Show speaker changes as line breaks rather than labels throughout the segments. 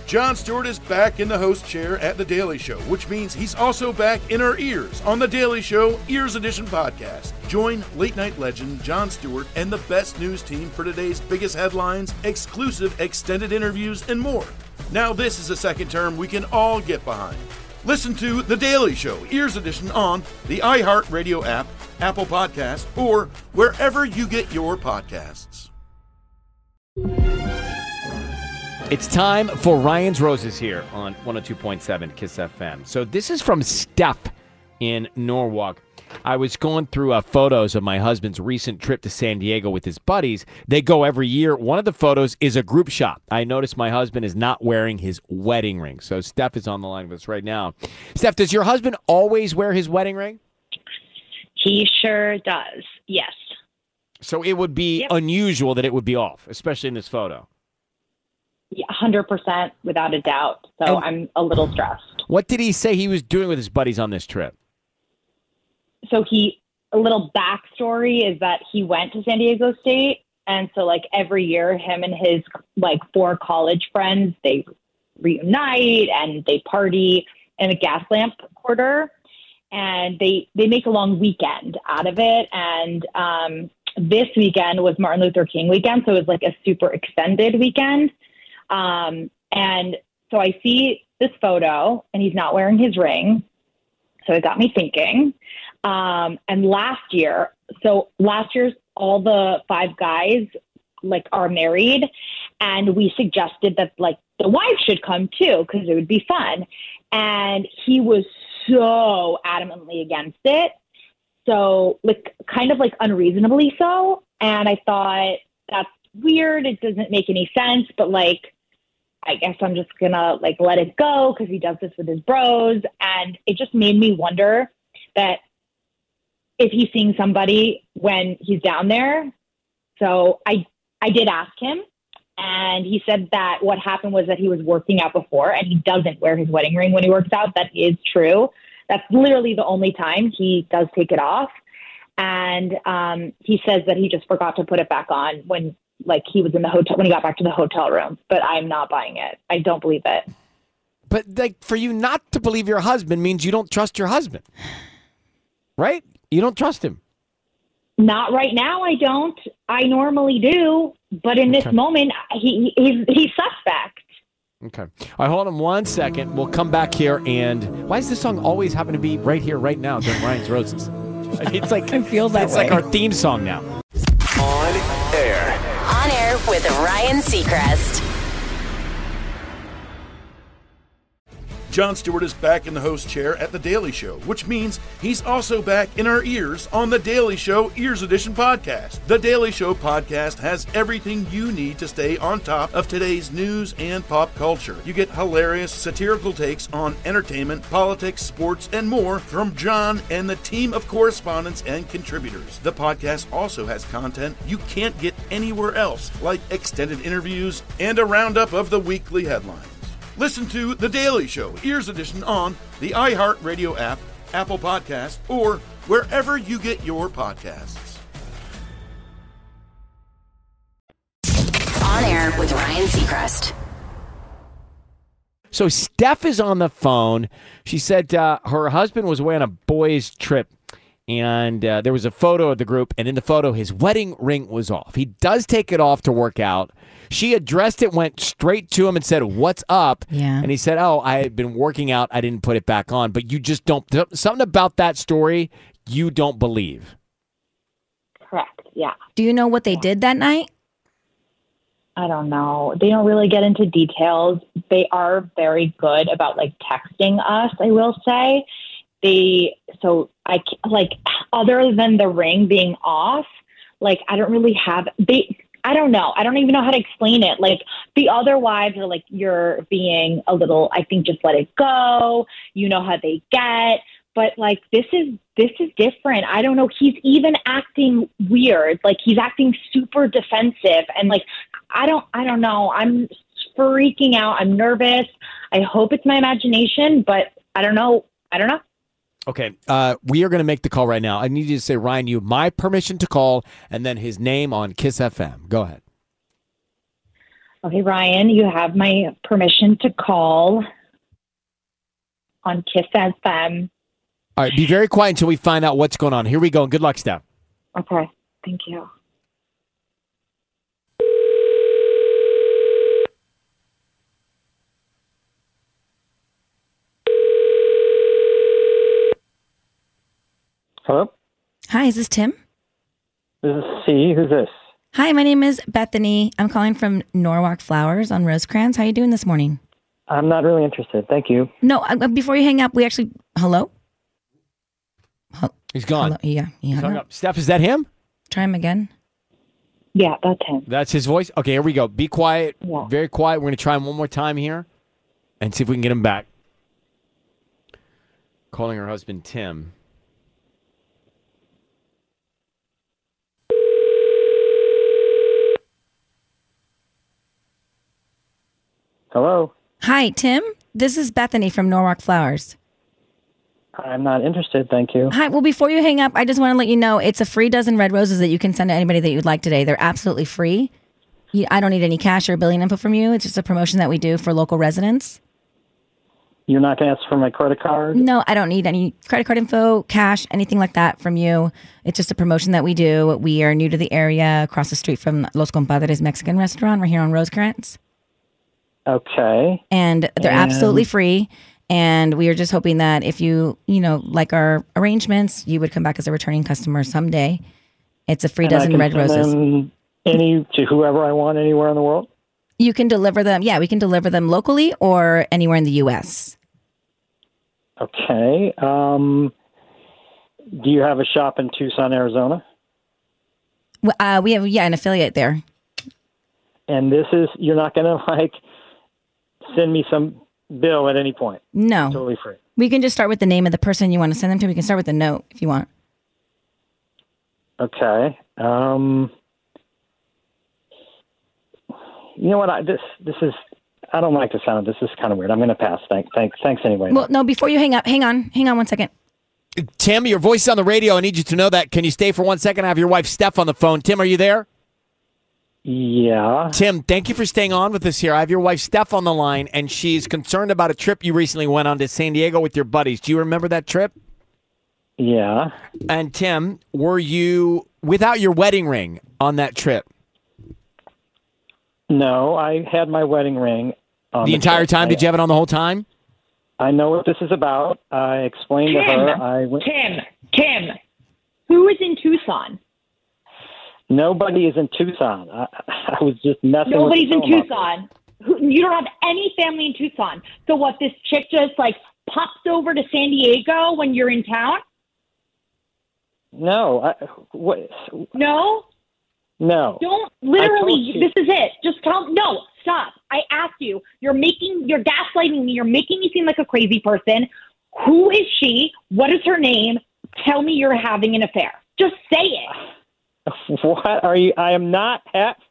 Jon Stewart is back in the host chair at The Daily Show, which means he's also back in our ears on The Daily Show Ears Edition podcast. Join late-night legend Jon Stewart and the best news team for today's biggest headlines, exclusive extended interviews, and more. Now this is a second term we can all get behind. Listen to The Daily Show Ears Edition on the iHeartRadio app, Apple Podcasts, or wherever you get your podcasts.
It's time for Ryan's Roses here on 102.7 KISS FM. So this is from Steph in Norwalk. I was going through photos of my husband's recent trip to San Diego with his buddies. They go every year. One of the photos is a group shot. I noticed my husband is not wearing his wedding ring. So Steph is on the line with us right now. Steph, does your husband always wear his wedding ring?
He sure does, yes.
So it would be unusual that it would be off, especially in this photo.
Yeah, 100% without a doubt. So I'm a little stressed.
What did he say he was doing with his buddies on this trip?
So a little backstory is that he went to San Diego State. And so like every year, him and his like 4 college friends, they reunite and they party in a gas lamp quarter. And they make a long weekend out of it. And this weekend was Martin Luther King weekend. So it was like a super extended weekend. And so I see this photo and he's not wearing his ring. So it got me thinking. And last year's all the 5 guys like are married, and we suggested that like the wife should come too, because it would be fun. And he was so adamantly against it. So like kind of like unreasonably so. And I thought that's weird. It doesn't make any sense, but like, I guess I'm just gonna like let it go because he does this with his bros. And it just made me wonder that if he's seeing somebody when he's down there. So I did ask him, and he said that what happened was that he was working out before, and he doesn't wear his wedding ring when he works out. That is true. That's literally the only time he does take it off. And he says that he just forgot to put it back on when like he was in the hotel, when he got back to the hotel room. But I'm not buying it. I don't believe it.
But like for you not to believe your husband means you don't trust your husband, right? You don't trust him.
Not right now. I don't. I normally do, but in this moment, he's suspect.
Okay. All right, hold on 1 second. We'll come back here. And why does this song always happen to be right here, right now, during Ryan's Roses? It's like
I feel that
it's
way.
like our theme song now.
On air.
On air with Ryan Seacrest.
Jon Stewart is back in the host chair at The Daily Show, which means he's also back in our ears on The Daily Show Ears Edition podcast. The Daily Show podcast has everything you need to stay on top of today's news and pop culture. You get hilarious, satirical takes on entertainment, politics, sports, and more from Jon and the team of correspondents and contributors. The podcast also has content you can't get anywhere else, like extended interviews and a roundup of the weekly headlines. Listen to The Daily Show Ears Edition on the iHeartRadio app, Apple Podcasts, or wherever you get your podcasts.
On air with Ryan Seacrest.
So Steph is on the phone. She said her husband was away on a boys' trip, and there was a photo of the group, and in the photo, his wedding ring was off. He does take it off to work out. She addressed it, went straight to him and said, "What's up?"
Yeah.
And he said, "Oh, I had been working out. I didn't put it back on." But you just don't, something about that story you don't believe.
Correct. Yeah.
Do you know what they did that night?
I don't know. They don't really get into details. They are very good about like texting us, I will say. Other than the ring being off, like I don't really have, I don't know. I don't even know how to explain it. Like the other wives are like, you're being a little, I think just let it go. You know how they get. But like, this is different. I don't know. He's even acting weird. Like he's acting super defensive. And like, I don't know. I'm freaking out. I'm nervous. I hope it's my imagination, but I don't know.
Okay, we are going to make the call right now. I need you to say, Ryan, you have my permission to call, and then his name on KISS FM. Go ahead.
Okay, Ryan, you have my permission to call on Kiss FM.
All right, be very quiet until we find out what's going on. Here we go. Good luck, Steph.
Okay, thank you.
Hello?
Hi, is this Tim?
This is C. Who's this?
Hi, my name is Bethany. I'm calling from Norwalk Flowers on Rosecrans. How are you doing this morning?
I'm not really interested. Thank you.
No, before you hang up, we actually... Hello?
He's gone.
Hello? Yeah, he hung
Hung
up.
up. Steph, is that him?
Try him again.
Yeah, that's him.
That's his voice? Okay, here we go. Be quiet.
Yeah.
Very quiet. We're going to try him one more time here and see if we can get him back. Calling her husband, Tim.
Hello?
Hi, Tim. This is Bethany from Norwalk Flowers.
I'm not interested. Thank you.
Hi. Well, before you hang up, I just want to let you know it's a free dozen red roses that you can send to anybody that you'd like today. They're absolutely free. I don't need any cash or billing info from you. It's just a promotion that we do for local residents.
You're not going to ask for my credit card?
No, I don't need any credit card info, cash, anything like that from you. It's just a promotion that we do. We are new to the area, across the street from Los Compadres Mexican restaurant. We're here on Rosecrans.
Okay.
And they're absolutely free. And we are just hoping that if you like our arrangements, you would come back as a returning customer someday. It's a free
And I
dozen
can
red
send
roses.
them to whoever I want anywhere in the world?
You can deliver them. Yeah, we can deliver them locally or anywhere in the U.S.
Okay. Do you have a shop in Tucson, Arizona?
We have, an affiliate there.
And you're not going to send me some bill at any point?
No.
Totally free.
We can just start with the name of the person you want to send them to. We can start with a note if you want.
Okay. You know what? This is. I don't like the sound. This is kind of weird. I'm going to pass. Thanks anyway.
Well, no. Before you hang up, hang on 1 second.
Tim, your voice is on the radio. I need you to know that. Can you stay for 1 second? I have your wife, Steph, on the phone. Tim, are you there?
Yeah.
Tim, thank you for staying on with us here. I have your wife, Steph, on the line, and she's concerned about a trip you recently went on to San Diego with your buddies. Do you remember that trip?
Yeah.
And Tim, were you without your wedding ring on that trip?
No, I had my wedding ring on
The entire
trip.
time? Did you have it on the whole time?
I know what this is about. I explained to her.
Tim, who is in Tucson?
Nobody is in Tucson. I was just messing
Nobody's
with
in Tucson. You don't have any family in Tucson. So what, this chick just pops over to San Diego when you're in town?
No. What?
No?
No.
Don't, literally,
you.
this is it. Just no, stop. I asked you. You're gaslighting me. You're making me seem like a crazy person. Who is she? What is her name? Tell me you're having an affair. Just say it.
What are you? I am not.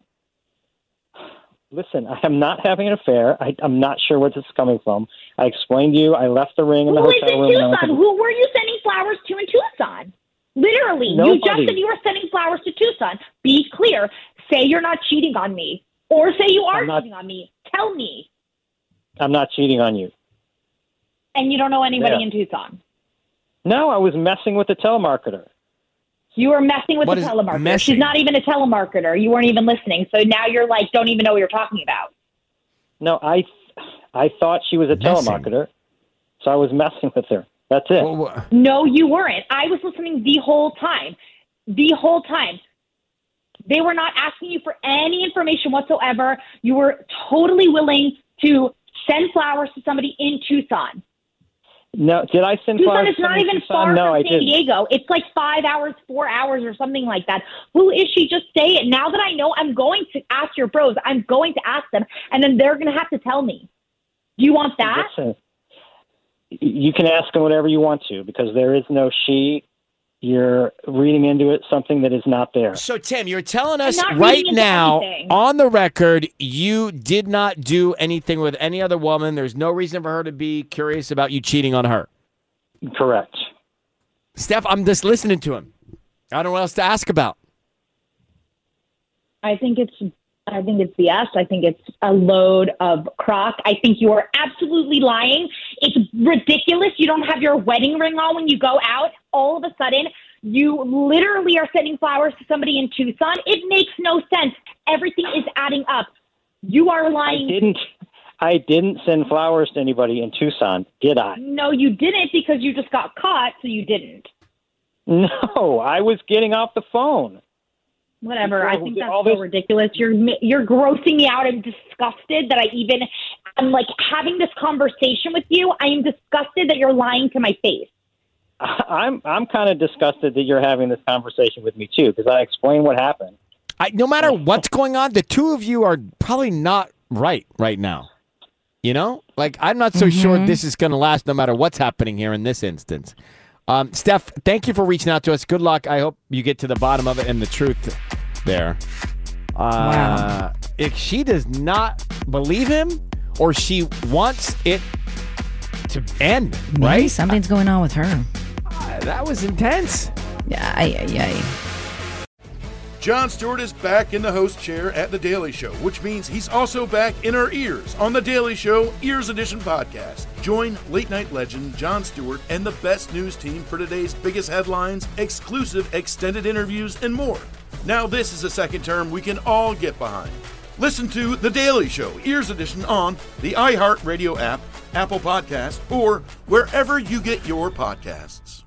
Listen, I am not having an affair. I'm not sure where this is coming from. I explained to you. I left the ring in the hotel room.
Who is in Tucson? Who were you sending flowers to in Tucson? Literally,
Nobody.
You just said you were sending flowers to Tucson. Be clear. Say you're not cheating on me, or say you are cheating on me. Tell me.
I'm not cheating on you.
And you don't know anybody
Yeah.
in Tucson?
No, I was messing with the telemarketer.
You were messing with the telemarketer.
messing?
She's not even a telemarketer. You weren't even listening. So now you're don't even know what you're talking about.
No, I thought she was a
Messing?
telemarketer, so I was messing with her. That's it.
No, you weren't. I was listening the whole time. The whole time. They were not asking you for any information whatsoever. You were totally willing to send flowers to somebody in Tucson.
No, did I send
Tucson
flowers
is
to
not
somebody in
even
Tucson?
far
No,
from
I
San
didn't.
Diego. It's 5 hours, 4 hours, or something like that. Who is she? Just say it. Now that I know, I'm going to ask your bros. I'm going to ask them, and then they're going to have to tell me. Do you want that?
Listen, you can ask them whatever you want to, because there is no she. You're reading into it something that is not there.
So, Tim, you're telling us
not
right
reading into
now,
anything.
on the record, you did not do anything with any other woman. There's no reason for her to be curious about you cheating on her.
Correct.
Steph, I'm just listening to him. I don't know what else to ask about.
I think it's I think it's BS. I think it's a load of crock. I think you are absolutely lying. It's ridiculous. You don't have your wedding ring on when you go out. All of a sudden, you literally are sending flowers to somebody in Tucson. It makes no sense. Everything is adding up. You are lying.
I didn't send flowers to anybody in Tucson, did I?
No, you didn't, because you just got caught, so you didn't.
No, I was getting off the phone.
Whatever. I think that's so ridiculous. You're grossing me out. I'm disgusted that I'm like having this conversation with you. I am disgusted that you're lying to my face.
I'm kind of disgusted that you're having this conversation with me too, because I explained what happened.
No matter what's going on, the two of you are probably not right now. You know, like I'm not so sure this is going to last no matter what's happening here in this instance. Steph, thank you for reaching out to us. Good luck. I hope you get to the bottom of it and the truth there.
Wow.
If she does not believe him or she wants it to end,
Maybe
right?
something's going on with her.
That was intense.
Yeah.
Jon Stewart is back in the host chair at The Daily Show, which means he's also back in our ears on The Daily Show Ears Edition podcast. Join late-night legend Jon Stewart and the best news team for today's biggest headlines, exclusive extended interviews, and more. Now this is a second term we can all get behind. Listen to The Daily Show Ears Edition on the iHeartRadio app, Apple Podcasts, or wherever you get your podcasts.